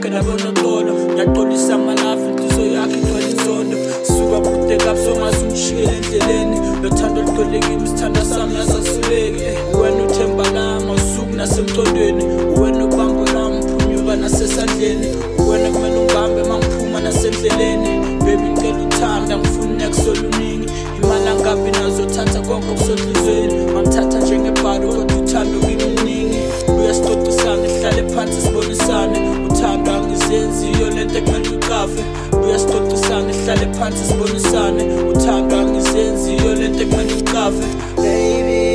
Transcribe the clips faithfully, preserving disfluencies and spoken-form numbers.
yakhe nabonotolo ngiyaqolisa amalafi inhliziyo yakhe igcwele inzondo suka kude kabuso ngazungishiyele endleleni lothando lutholeke isithanda sami yasasuleke wena uthemba lami usuku nasemcondweni wena ubambo lami uphunyuka nasesandleni wena kumele ungibambe mangiphuma nasendleleni baby ngicela uthanda ngifuna kusolunini imali angabi nazothatha konke kusonhlizweni mangithatha njengebhalo kodwa uthando kimi uyasixoxisana sihlale phansi sibonisane uthando angizenziyo lento ekumele uyiqafe uyasixoxisana sihlale phansi sibonisane uthando angizenziyo lento ekumele uyiqafe baby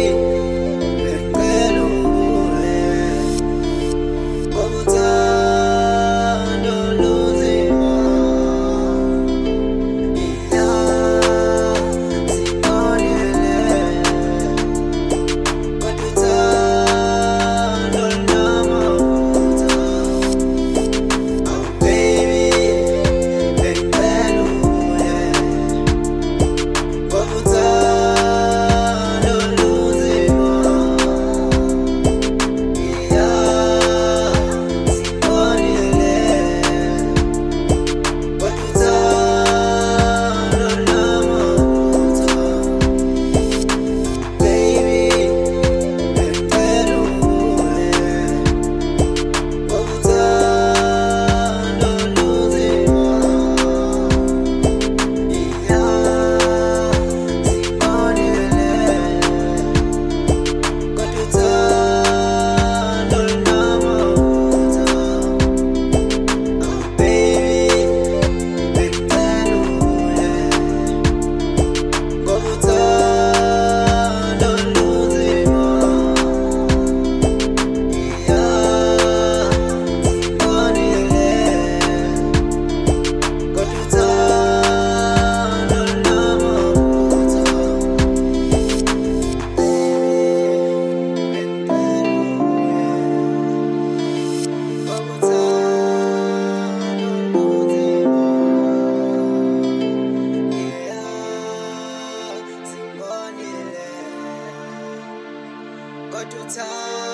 Got to time.